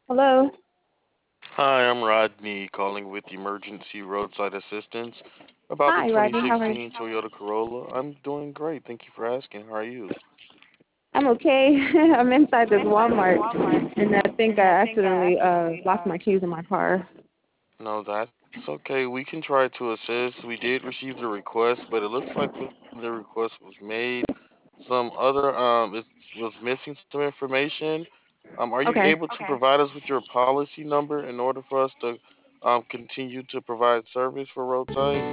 Hello. Hi, I'm Rodney calling with Emergency Roadside Assistance about the Hi, Rodney. How are you? 2016 Toyota Corolla. I'm doing great. Thank you for asking. How are you? I'm okay. I'm inside this Walmart, and I think I accidentally lost my keys in my car. No, that's okay. We can try to assist. We did receive the request, but it looks like when the request was made, some other it was missing some information. Are you Okay. able to provide us with your policy number in order for us to continue to provide service for roadside?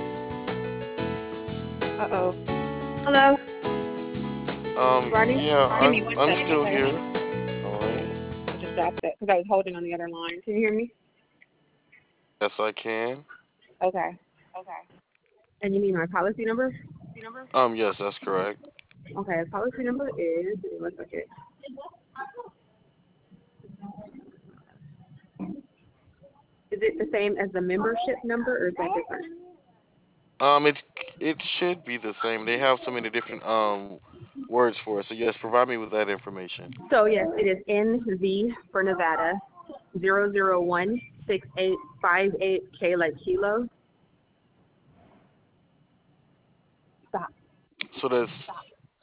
Uh-oh. Hello, Rodney. Yeah, Give I'm me one I'm second, still okay? here. All right. I just dropped it because I was holding on the other line. Can you hear me? Yes, I can. Okay. And you need my policy number? Yes, that's correct. Okay. Policy number is. Give me one second. Is it the same as the membership number, or is that different? It it should be the same. They have so many different words for it. So yes, provide me with that information. So yes, it is NV for Nevada, 0016858 like kilo. Stop. So that's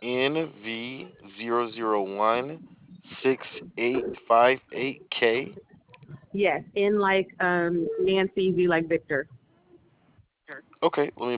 NV0016858K. Yes, N like Nancy, V like Victor. Okay, let me